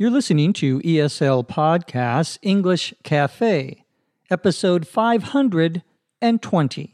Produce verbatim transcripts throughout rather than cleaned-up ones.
You're listening to E S L Podcasts English Cafe, episode five hundred twenty.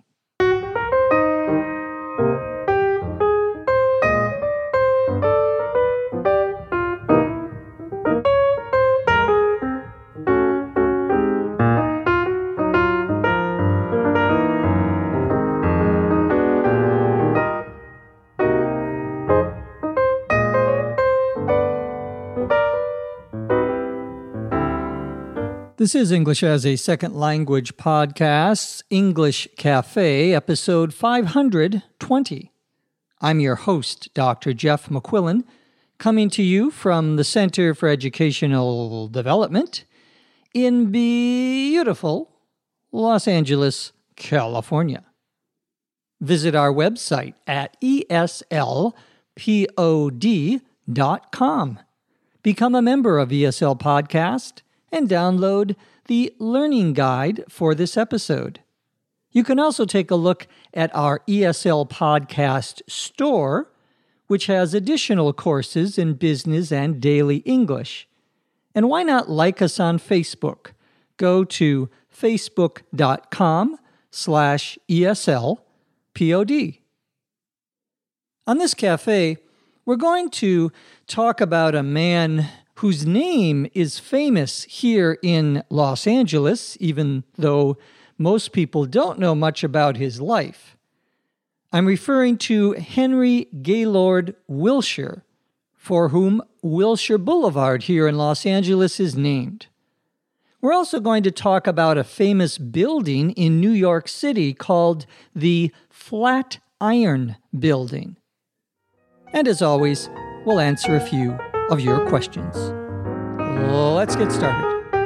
This is English as a Second Language Podcasts, English Cafe, episode five hundred twenty. I'm your host, Doctor Jeff McQuillan, coming to you from the Center for Educational Development in beautiful Los Angeles, California. Visit our website at E S L pod dot com. Become a member of E S L Podcast and download the learning guide for this episode. You can also take a look at our E S L Podcast store, which has additional courses in business and daily English. And why not like us on Facebook? Go to facebook.com slash ESLPOD. On this cafe, we're going to talk about a man whose name is famous here in Los Angeles, even though most people don't know much about his life. I'm referring to Henry Gaylord Wilshire, for whom Wilshire Boulevard here in Los Angeles is named. We're also going to talk about a famous building in New York City called the Flatiron Building. And as always, we'll answer a few of your questions. Let's get started.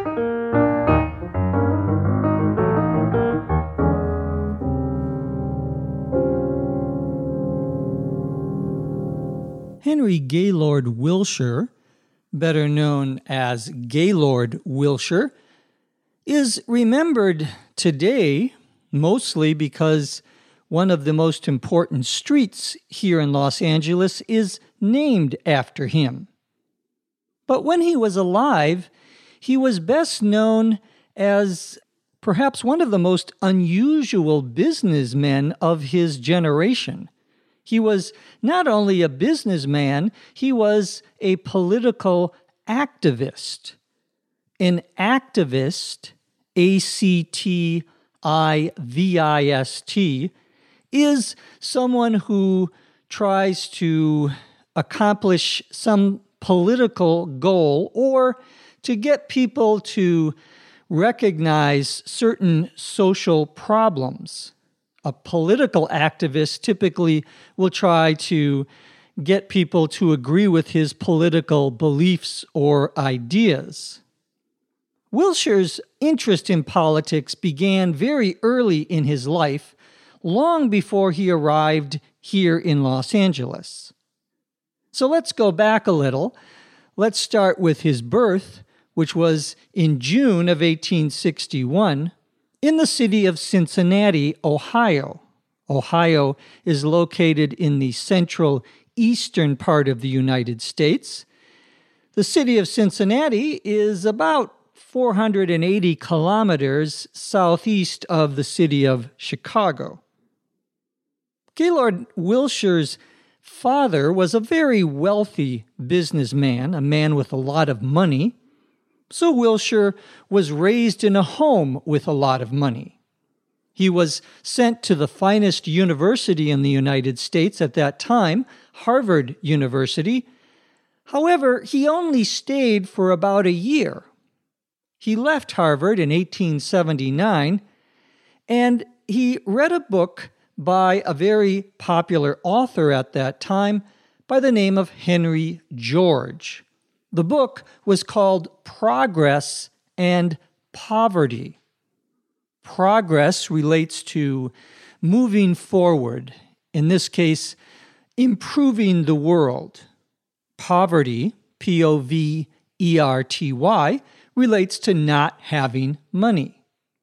Henry Gaylord Wilshire, better known as Gaylord Wilshire, is remembered today mostly because one of the most important streets here in Los Angeles is named after him. But when he was alive, he was best known as perhaps one of the most unusual businessmen of his generation. He was not only a businessman, he was a political activist. An activist, A C T I V I S T, is someone who tries to accomplish some political goal or to get people to recognize certain social problems. A political activist typically will try to get people to agree with his political beliefs or ideas. Wilshire's interest in politics began very early in his life, long before he arrived here in Los Angeles. So let's go back a little. Let's start with his birth, which was in June of eighteen sixty-one, in the city of Cincinnati, Ohio. Ohio is located in the central eastern part of the United States. The city of Cincinnati is about four hundred eighty kilometers southeast of the city of Chicago. Gaylord Wilshire's father was a very wealthy businessman, a man with a lot of money. So Wilshire was raised in a home with a lot of money. He was sent to the finest university in the United States at that time, Harvard University. However, he only stayed for about a year. He left Harvard in eighteen seventy-nine, and he read a book by a very popular author at that time by the name of Henry George. The book was called Progress and Poverty. Progress relates to moving forward, in this case, improving the world. Poverty, P O V E R T Y, relates to not having money.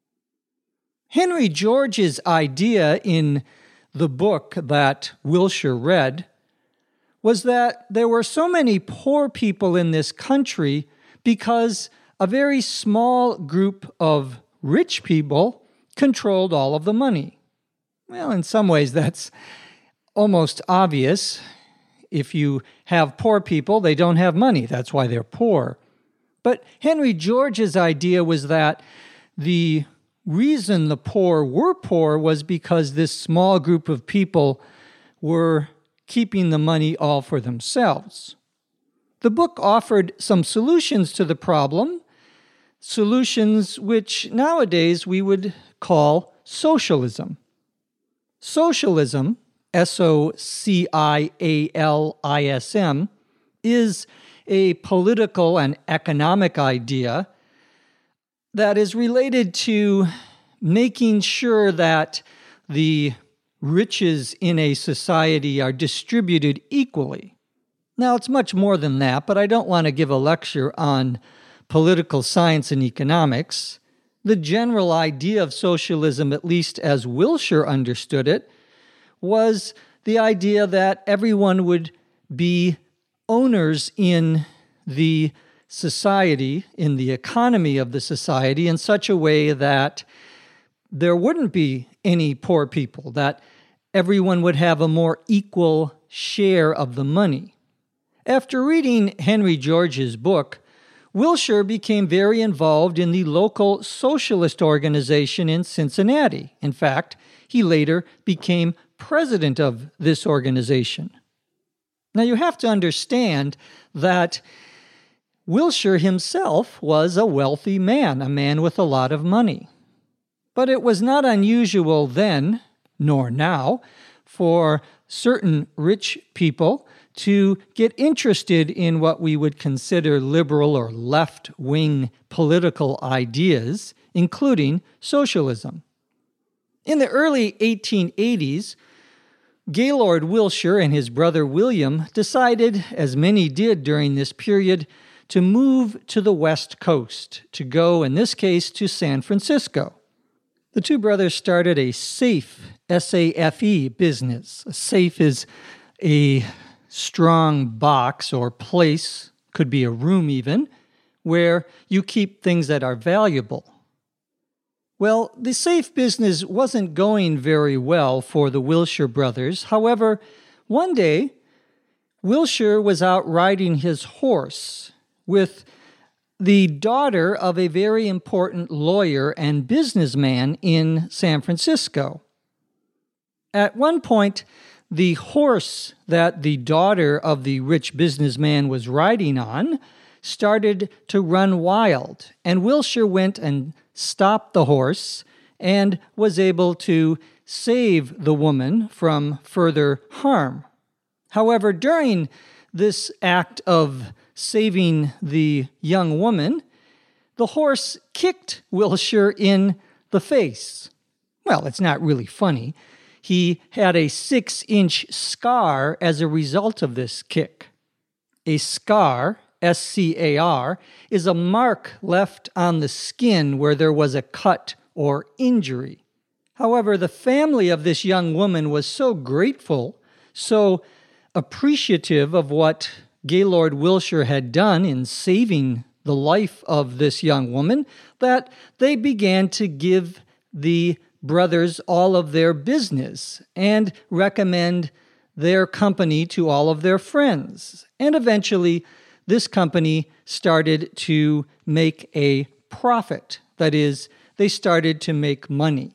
Henry George's idea in the book that Wilshire read was that there were so many poor people in this country because a very small group of rich people controlled all of the money. Well, in some ways, that's almost obvious. If you have poor people, they don't have money. That's why they're poor. But Henry George's idea was that the reason the poor were poor was because this small group of people were keeping the money all for themselves. The book offered some solutions to the problem, solutions which nowadays we would call socialism. Socialism, S O C I A L I S M, is a political and economic idea that is related to making sure that the riches in a society are distributed equally. Now, it's much more than that, but I don't want to give a lecture on political science and economics. The general idea of socialism, at least as Wilshire understood it, was the idea that everyone would be owners in the society, in the economy of the society, in such a way that there wouldn't be any poor people, that everyone would have a more equal share of the money. After reading Henry George's book, Wilshire became very involved in the local socialist organization in Cincinnati. In fact, he later became president of this organization. Now, you have to understand that Wilshire himself was a wealthy man, a man with a lot of money. But it was not unusual then, nor now, for certain rich people to get interested in what we would consider liberal or left-wing political ideas, including socialism. In the early eighteen eighties, Gaylord Wilshire and his brother William decided, as many did during this period, to move to the West Coast, to go, in this case, to San Francisco. The two brothers started a safe, S A F E, business. A safe is a strong box or place, could be a room even, where you keep things that are valuable. Well, the safe business wasn't going very well for the Wilshire brothers. However, one day, Wilshire was out riding his horse with the daughter of a very important lawyer and businessman in San Francisco. At one point, the horse that the daughter of the rich businessman was riding on started to run wild, and Wilshire went and stopped the horse and was able to save the woman from further harm. However, during this act of saving the young woman, the horse kicked Wilshire in the face. Well, it's not really funny. He had a six-inch scar as a result of this kick. A scar, S C A R, is a mark left on the skin where there was a cut or injury. However, the family of this young woman was so grateful, so appreciative of what Gaylord Wilshire had done in saving the life of this young woman, that they began to give the brothers all of their business and recommend their company to all of their friends. And eventually, this company started to make a profit. That is, they started to make money.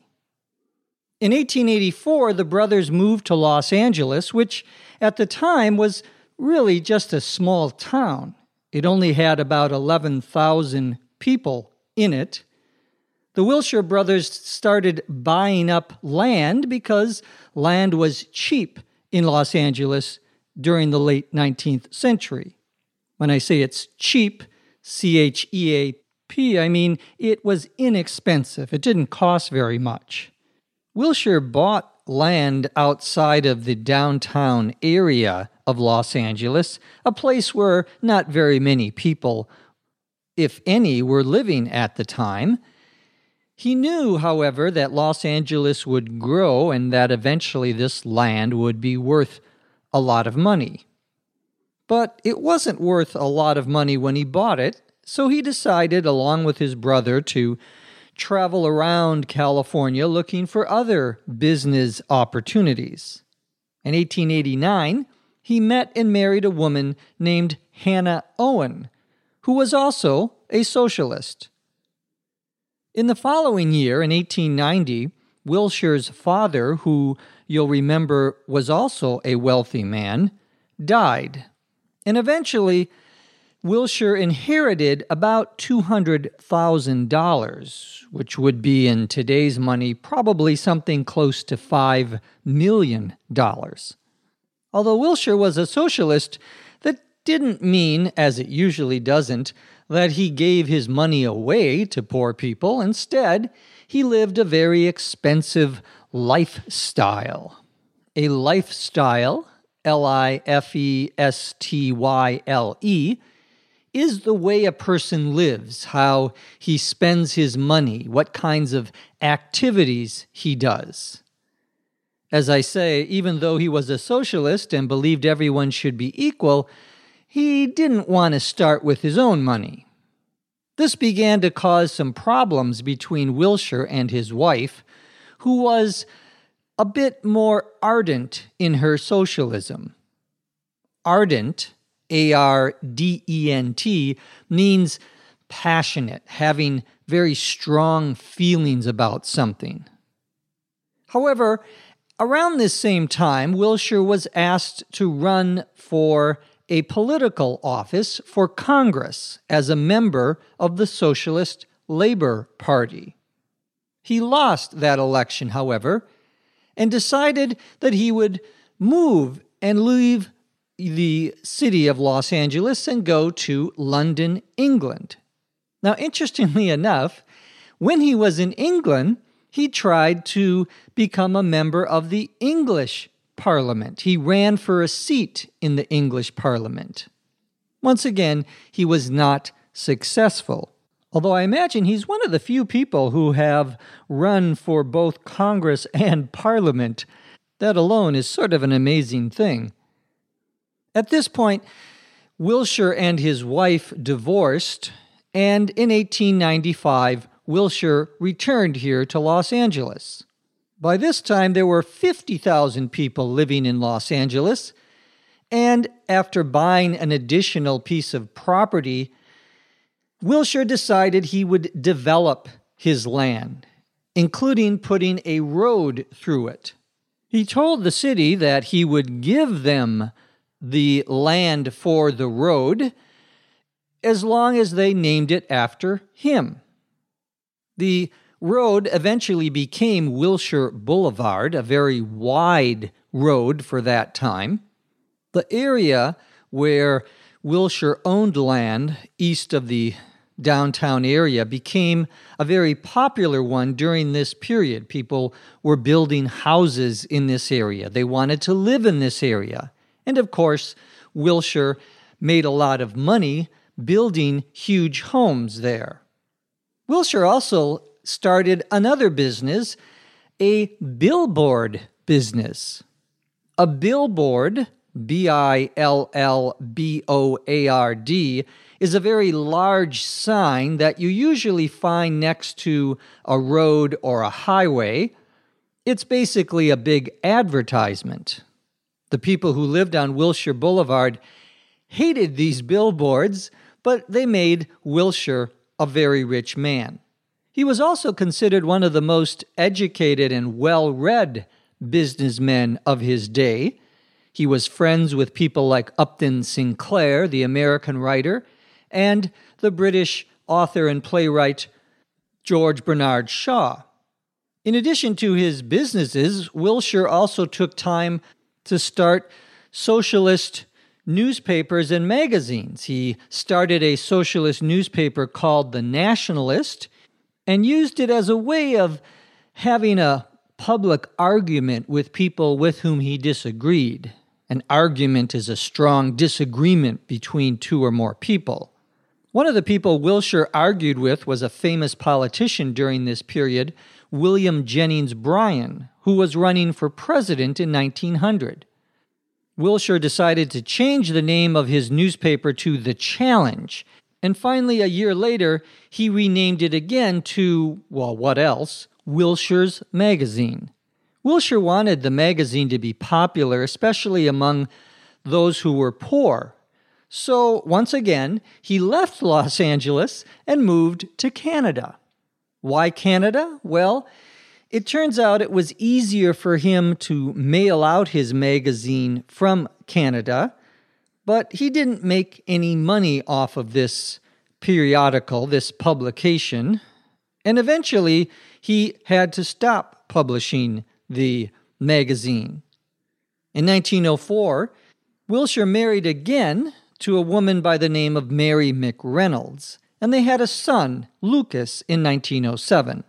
In eighteen eighty-four, the brothers moved to Los Angeles, which at the time was really just a small town. It only had about eleven thousand people in it. The Wilshire brothers started buying up land because land was cheap in Los Angeles during the late nineteenth century. When I say it's cheap, C H E A P, I mean it was inexpensive. It didn't cost very much. Wilshire bought land outside of the downtown area of Los Angeles, a place where not very many people, if any, were living at the time. He knew, however, that Los Angeles would grow and that eventually this land would be worth a lot of money. But it wasn't worth a lot of money when he bought it, so he decided, along with his brother, to travel around California looking for other business opportunities. In eighteen eighty-nine, he met and married a woman named Hannah Owen, who was also a socialist. In the following year, in eighteen ninety, Wilshire's father, who you'll remember was also a wealthy man, died. And eventually, Wilshire inherited about two hundred thousand dollars, which would be in today's money probably something close to five million dollars. Although Wilshire was a socialist, that didn't mean, as it usually doesn't, that he gave his money away to poor people. Instead, he lived a very expensive lifestyle. A lifestyle, L I F E S T Y L E, is the way a person lives, how he spends his money, what kinds of activities he does. As I say, even though he was a socialist and believed everyone should be equal, he didn't want to start with his own money. This began to cause some problems between Wilshire and his wife, who was a bit more ardent in her socialism. Ardent, A R D E N T, means passionate, having very strong feelings about something. However, around this same time, Wilshire was asked to run for a political office for Congress as a member of the Socialist Labor Party. He lost that election, however, and decided that he would move and leave the city of Los Angeles and go to London, England. Now, interestingly enough, when he was in England, he tried to become a member of the English Parliament. He ran for a seat in the English Parliament. Once again, he was not successful. Although I imagine he's one of the few people who have run for both Congress and Parliament. That alone is sort of an amazing thing. At this point, Wilshire and his wife divorced, and in eighteen ninety-five, Wilshire returned here to Los Angeles. By this time, there were fifty thousand people living in Los Angeles, and after buying an additional piece of property, Wilshire decided he would develop his land, including putting a road through it. He told the city that he would give them the land for the road as long as they named it after him. The road eventually became Wilshire Boulevard, a very wide road for that time. The area where Wilshire owned land east of the downtown area became a very popular one during this period. People were building houses in this area. They wanted to live in this area. And of course, Wilshire made a lot of money building huge homes there. Wilshire also started another business, a billboard business. A billboard, B I L L B O A R D, is a very large sign that you usually find next to a road or a highway. It's basically a big advertisement. The people who lived on Wilshire Boulevard hated these billboards, but they made Wilshire a very rich man. He was also considered one of the most educated and well-read businessmen of his day. He was friends with people like Upton Sinclair, the American writer, and the British author and playwright George Bernard Shaw. In addition to his businesses, Wilshire also took time to start socialist newspapers and magazines. He started a socialist newspaper called The Nationalist and used it as a way of having a public argument with people with whom he disagreed. An argument is a strong disagreement between two or more people. One of the people Wilshire argued with was a famous politician during this period, William Jennings Bryan, who was running for president in nineteen hundred. Wilshire decided to change the name of his newspaper to The Challenge, and finally, a year later, he renamed it again to, well, what else? Wilshire's Magazine. Wilshire wanted the magazine to be popular, especially among those who were poor. So, once again, he left Los Angeles and moved to Canada. Why Canada? Well, it turns out it was easier for him to mail out his magazine from Canada, but he didn't make any money off of this periodical, this publication, and eventually he had to stop publishing the magazine. In nineteen oh four, Wilshire married again to a woman by the name of Mary McReynolds, and they had a son, Lucas, in nineteen oh seven.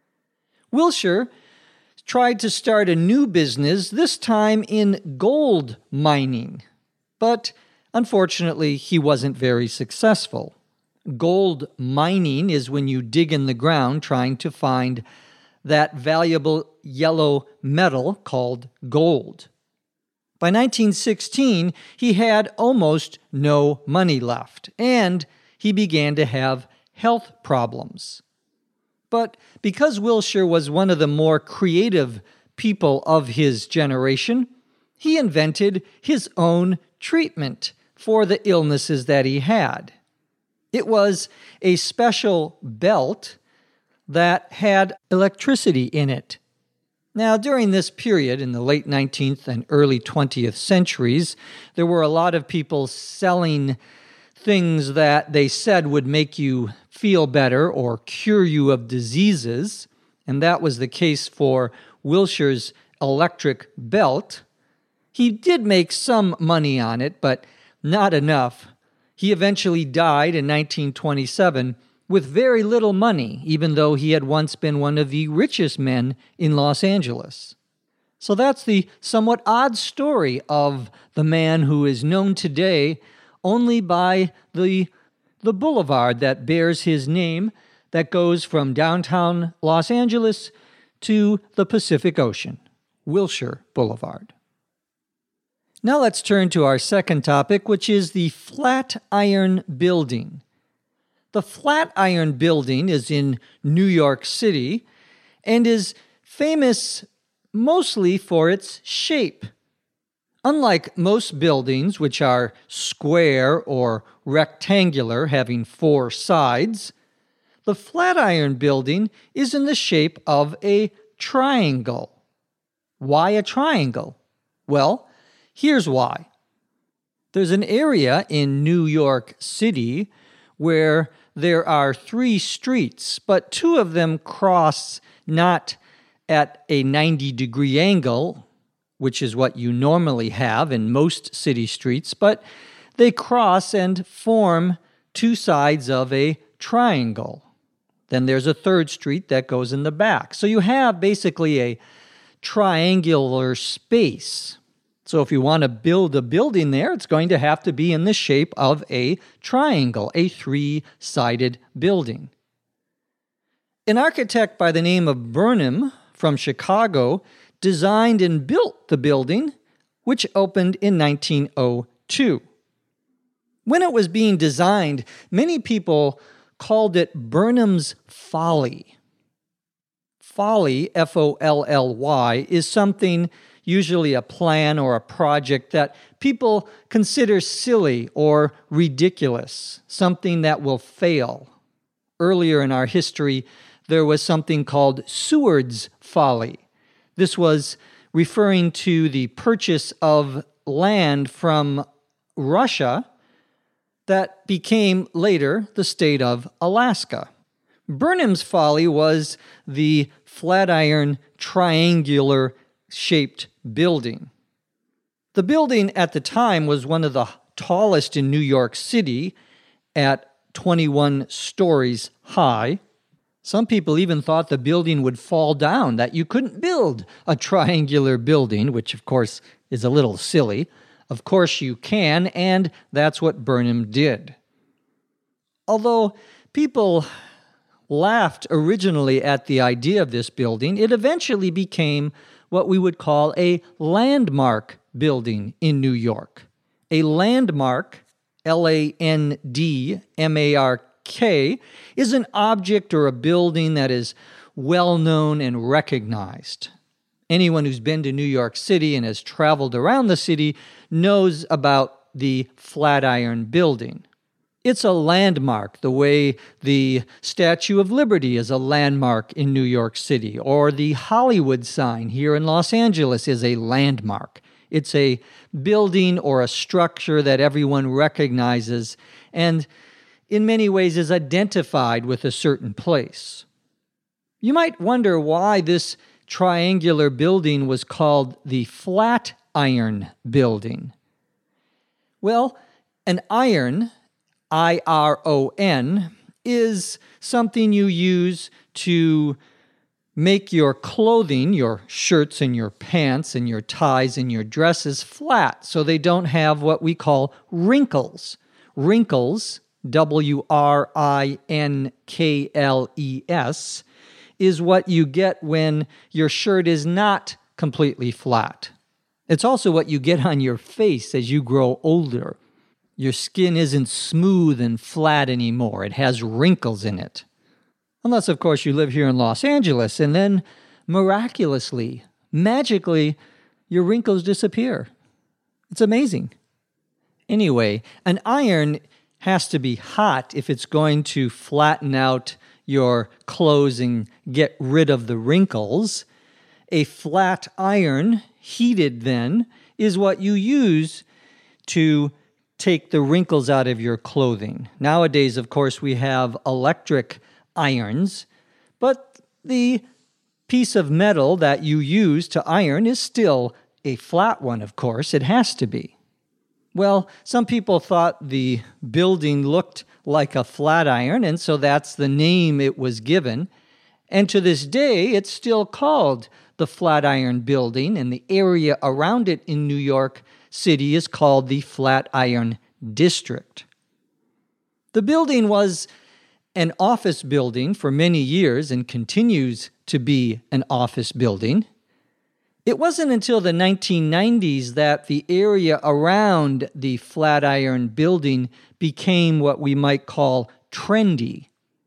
Wilshire tried to start a new business, this time in gold mining, but unfortunately he wasn't very successful. Gold mining is when you dig in the ground trying to find that valuable yellow metal called gold. By nineteen sixteen, he had almost no money left, and he began to have health problems. But because Wilshire was one of the more creative people of his generation, he invented his own treatment for the illnesses that he had. It was a special belt that had electricity in it. Now, during this period, in the late nineteenth and early twentieth centuries, there were a lot of people selling things that they said would make you feel better or cure you of diseases, and that was the case for Wilshire's electric belt. He did make some money on it, but not enough. He eventually died in nineteen twenty-seven with very little money, even though he had once been one of the richest men in Los Angeles. So that's the somewhat odd story of the man who is known today only by the, the boulevard that bears his name that goes from downtown Los Angeles to the Pacific Ocean, Wilshire Boulevard. Now let's turn to our second topic, which is the Flatiron Building. The Flatiron Building is in New York City and is famous mostly for its shape. Unlike most buildings, which are square or rectangular, having four sides, the Flatiron Building is in the shape of a triangle. Why a triangle? Well, here's why. There's an area in New York City where there are three streets, but two of them cross not at a ninety degree angle, which is what you normally have in most city streets, but they cross and form two sides of a triangle. Then there's a third street that goes in the back. So you have basically a triangular space. So if you want to build a building there, it's going to have to be in the shape of a triangle, a three-sided building. An architect by the name of Burnham from Chicago designed and built the building, which opened in nineteen oh two. When it was being designed, many people called it Burnham's Folly. Folly, F O L L Y, is something, usually a plan or a project that people consider silly or ridiculous, something that will fail. Earlier in our history, there was something called Seward's Folly. This was referring to the purchase of land from Russia that became later the state of Alaska. Burnham's Folly was the Flatiron triangular shaped building. The building at the time was one of the tallest in New York City at twenty-one stories high. Some people even thought the building would fall down, that you couldn't build a triangular building, which of course is a little silly. Of course you can, and that's what Burnham did. Although people laughed originally at the idea of this building, it eventually became what we would call a landmark building in New York. A landmark, L A N D M A R K, is an object or a building that is well known and recognized. Anyone who's been to New York City and has traveled around the city knows about the Flatiron Building. It's a landmark, the way the Statue of Liberty is a landmark in New York City, or the Hollywood sign here in Los Angeles is a landmark. It's a building or a structure that everyone recognizes and in many ways is identified with a certain place. You might wonder why this triangular building was called the Flatiron Building. Well, an iron, I R O N, is something you use to make your clothing, your shirts and your pants and your ties and your dresses flat so they don't have what we call wrinkles. Wrinkles, W R I N K L E S, is what you get when your shirt is not completely flat. It's also what you get on your face as you grow older. Your skin isn't smooth and flat anymore. It has wrinkles in it. Unless, of course, you live here in Los Angeles, and then miraculously, magically, your wrinkles disappear. It's amazing. Anyway, an iron has to be hot if it's going to flatten out your clothes and get rid of the wrinkles. A flat iron, heated then, is what you use to take the wrinkles out of your clothing. Nowadays, of course, we have electric irons, but the piece of metal that you use to iron is still a flat one, of course. It has to be. Well, some people thought the building looked like a flat iron, and so that's the name it was given. And to this day, it's still called the Flatiron Building, and the area around it in New York City is called the Flatiron District. The building was an office building for many years and continues to be an office building. It wasn't until the nineteen nineties that the area around the Flatiron Building became what we might call trendy.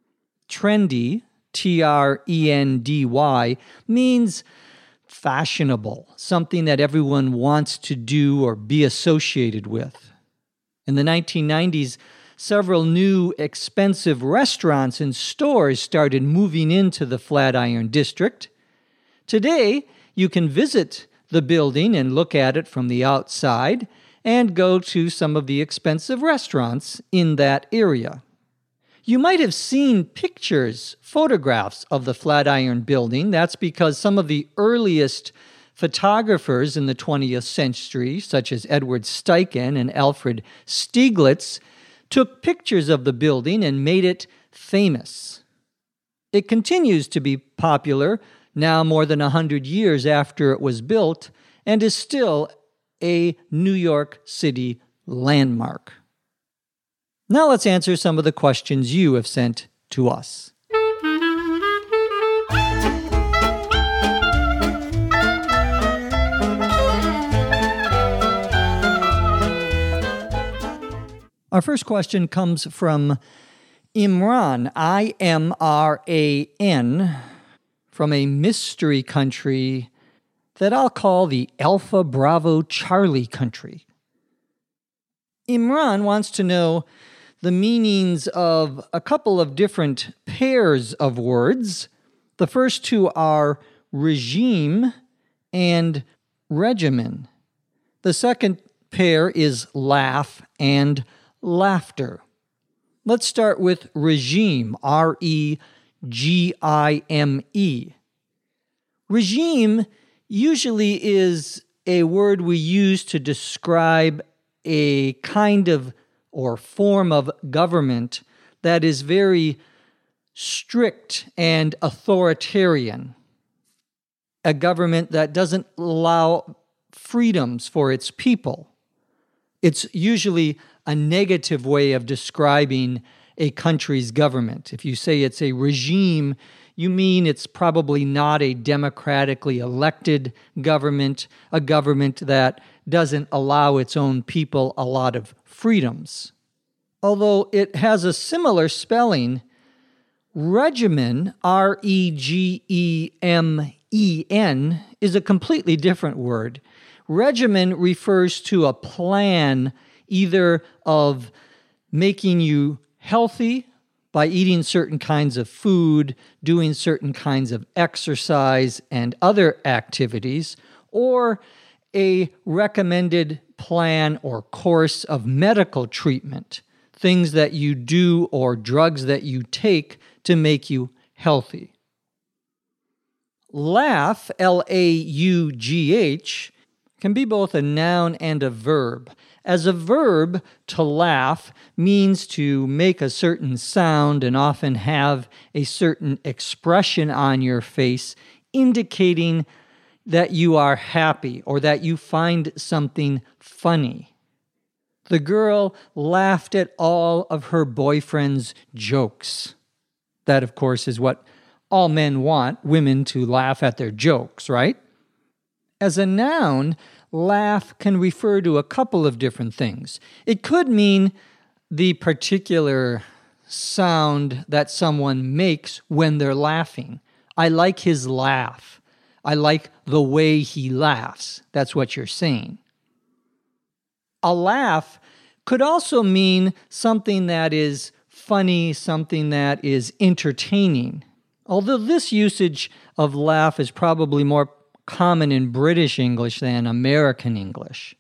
Trendy, T R E N D Y, means fashionable, something that everyone wants to do or be associated with. In the nineteen nineties, several new expensive restaurants and stores started moving into the Flatiron District. Today, you can visit the building and look at it from the outside and go to some of the expensive restaurants in that area. You might have seen pictures, photographs of the Flatiron Building. That's because some of the earliest photographers in the twentieth century, such as Edward Steichen and Alfred Stieglitz, took pictures of the building and made it famous. It continues to be popular now more than one hundred years after it was built and is still a New York City landmark. Now let's answer some of the questions you have sent to us. Our first question comes from Imran, I M R A N, from a mystery country that I'll call the Alpha Bravo Charlie country. Imran wants to know the meanings of a couple of different pairs of words. The first two are regime and regimen. The second pair is laugh and laughter. Let's start with regime, R E G I M E. Regime usually is a word we use to describe a kind of or form of government that is very strict and authoritarian. A government that doesn't allow freedoms for its people. It's usually a negative way of describing a country's government. If you say it's a regime, you mean it's probably not a democratically elected government, a government that doesn't allow its own people a lot of freedoms. Although it has a similar spelling, regimen, R E G E M E N, is a completely different word. Regimen refers to a plan either of making you healthy by eating certain kinds of food, doing certain kinds of exercise and other activities, or a recommended plan or course of medical treatment, things that you do or drugs that you take to make you healthy. Laugh, L A U G H, can be both a noun and a verb. As a verb, to laugh means to make a certain sound and often have a certain expression on your face, indicating that you are happy or that you find something funny. The girl laughed at all of her boyfriend's jokes. That, of course, is what all men want, women to laugh at their jokes, right? As a noun, laugh can refer to a couple of different things. It could mean the particular sound that someone makes when they're laughing. I like his laugh. I like the way he laughs. That's what you're saying. A laugh could also mean something that is funny, something that is entertaining. Although this usage of laugh is probably more common in British English than American English.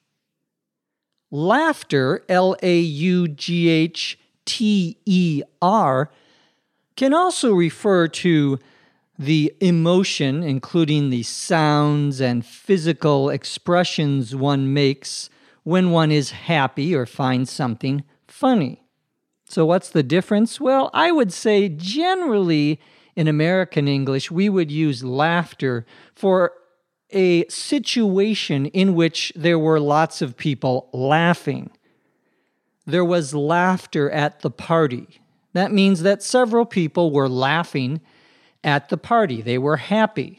Laughter, L A U G H T E R, can also refer to the emotion, including the sounds and physical expressions one makes when one is happy or finds something funny. So what's the difference? Well, I would say generally in American English, we would use laughter for a situation in which there were lots of people laughing. There was laughter at the party. That means that several people were laughing at the party. They were happy.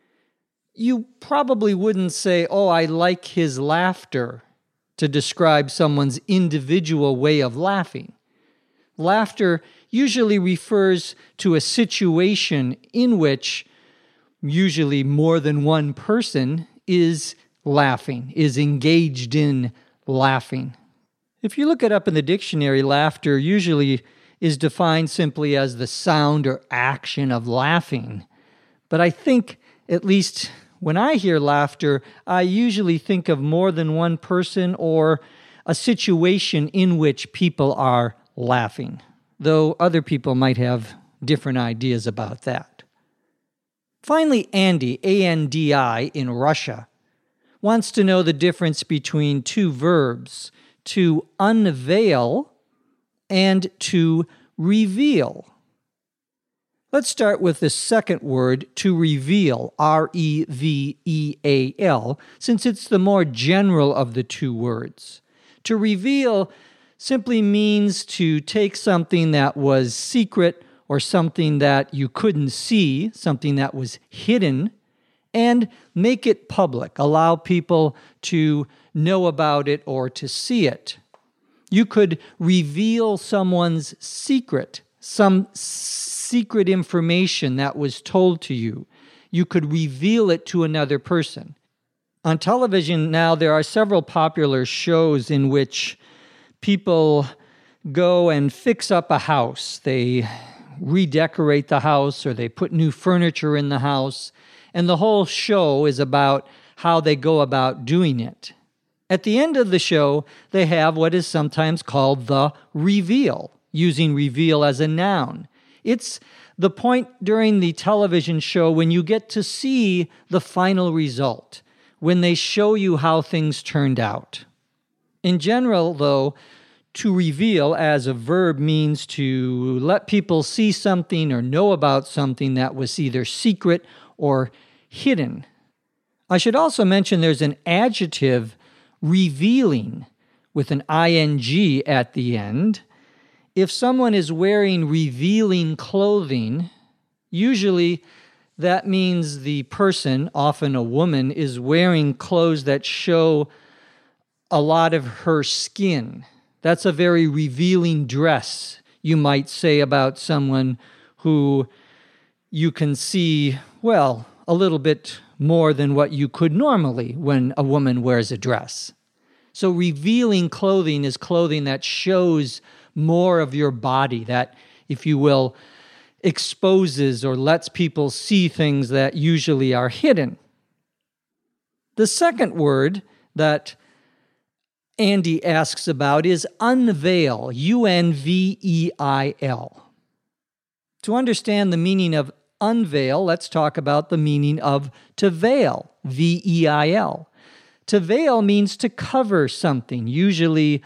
You probably wouldn't say, oh, I like his laughter, to describe someone's individual way of laughing. Laughter usually refers to a situation in which usually more than one person is laughing, is engaged in laughing. If you look it up in the dictionary, laughter usually is defined simply as the sound or action of laughing. But I think, at least when I hear laughter, I usually think of more than one person or a situation in which people are laughing, though other people might have different ideas about that. Finally, Andy, A N D I, in Russia, wants to know the difference between two verbs, to unveil and to reveal. Let's start with the second word, to reveal, R E V E A L, since it's the more general of the two words. To reveal simply means to take something that was secret or something that you couldn't see, something that was hidden, and make it public, allow people to know about it or to see it. You could reveal someone's secret, some secret information that was told to you. You could reveal it to another person. On television now, there are several popular shows in which people go and fix up a house. They redecorate the house or they put new furniture in the house, and the whole show is about how they go about doing it. At the end of the show, they have what is sometimes called the reveal, using reveal as a noun. It's the point during the television show when you get to see the final result, when they show you how things turned out. In general, though, to reveal as a verb means to let people see something or know about something that was either secret or hidden. I should also mention there's an adjective, revealing, with an ing at the end. If someone is wearing revealing clothing, usually that means the person, often a woman, is wearing clothes that show a lot of her skin. That's a very revealing dress, you might say about someone who you can see, well, a little bit more than what you could normally when a woman wears a dress. So revealing clothing is clothing that shows more of your body, that, if you will, exposes or lets people see things that usually are hidden. The second word that Andy asks about is unveil, U N V E I L. To understand the meaning of unveil, let's talk about the meaning of to veil, V E I L. To veil means to cover something, usually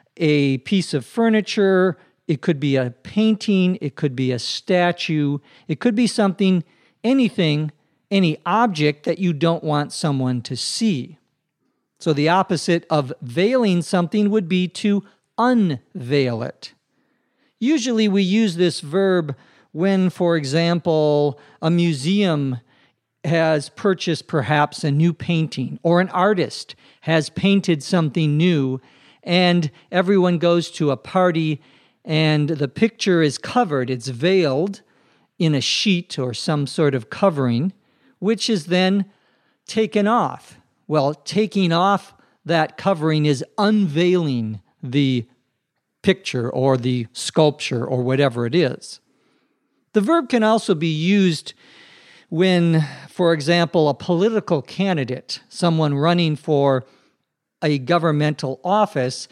a piece of furniture. It could be a painting, it could be a statue, it could be something, anything, any object that you don't want someone to see. So the opposite of veiling something would be to unveil it. Usually we use this verb when, for example, a museum has purchased perhaps a new painting, or an artist has painted something new, and everyone goes to a party and the picture is covered, it's veiled in a sheet or some sort of covering, which is then taken off. Well, taking off that covering is unveiling the picture or the sculpture or whatever it is. The verb can also be used when, for example, a political candidate, someone running for a governmental office,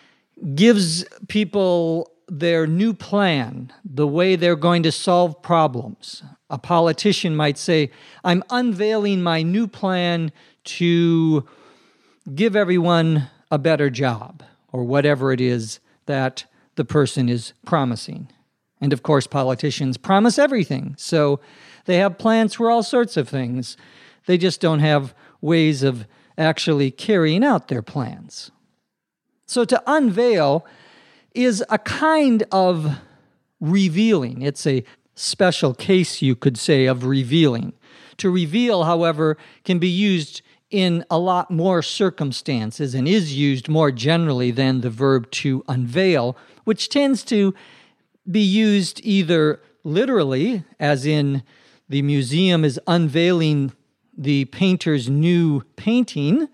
gives people their new plan, the way they're going to solve problems. A politician might say, I'm unveiling my new plan to give everyone a better job, or whatever it is that the person is promising. And of course, politicians promise everything, so they have plans for all sorts of things. They just don't have ways of actually carrying out their plans. So to unveil is a kind of revealing. It's a special case, you could say, of revealing. To reveal, however, can be used in a lot more circumstances and is used more generally than the verb to unveil, which tends to be used either literally, as in the museum is unveiling the painter's new painting,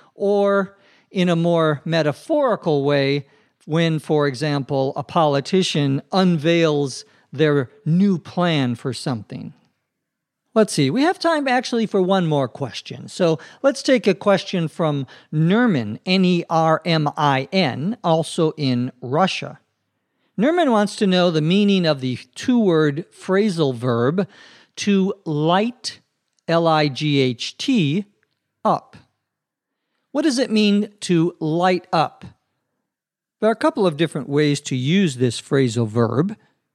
or in a more metaphorical way, when, for example, a politician unveils their new plan for something. Let's see, we have time actually for one more question. So let's take a question from Nermin, N E R M I N, also in Russia. Nermin wants to know the meaning of the two-word phrasal verb to light, L I G H T, up. What does it mean to light up? There are a couple of different ways to use this phrasal verb.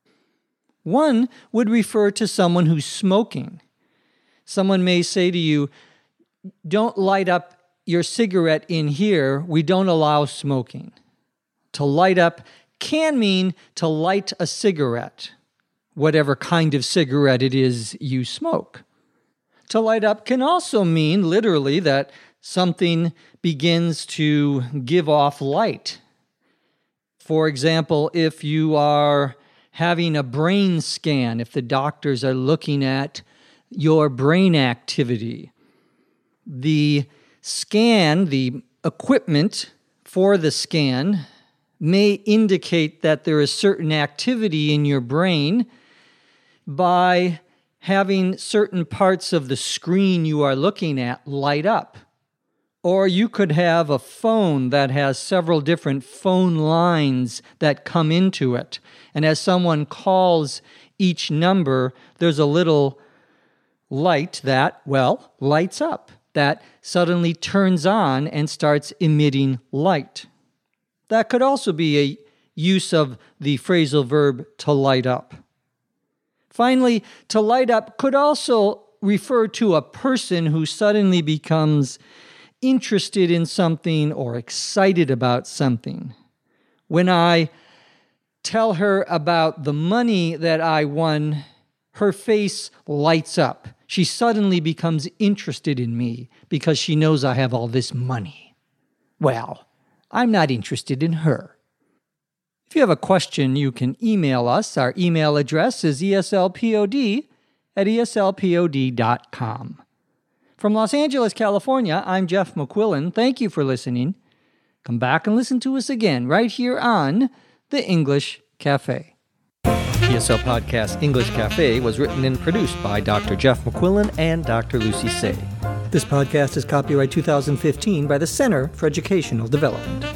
One would refer to someone who's smoking. Someone may say to you, don't light up your cigarette in here, we don't allow smoking. To light up can mean to light a cigarette, whatever kind of cigarette it is you smoke. To light up can also mean literally that something begins to give off light. For example, if you are having a brain scan, if the doctors are looking at your brain activity, the scan, the equipment for the scan, may indicate that there is certain activity in your brain by having certain parts of the screen you are looking at light up. Or you could have a phone that has several different phone lines that come into it. And as someone calls each number, there's a little light that, well, lights up, that suddenly turns on and starts emitting light. That could also be a use of the phrasal verb to light up. Finally, to light up could also refer to a person who suddenly becomes interested in something or excited about something. When I tell her about the money that I won, her face lights up. She suddenly becomes interested in me because she knows I have all this money. well, I'm not interested in her. If you have a question, you can email us. Our email address is eslpod at eslpod dot com. From Los Angeles, California, I'm Jeff McQuillan. Thank you for listening. Come back and listen to us again right here on The English Cafe. E S L Podcast English Cafe was written and produced by Doctor Jeff McQuillan and Doctor Lucy Say. This podcast is copyright two thousand fifteen by the Center for Educational Development.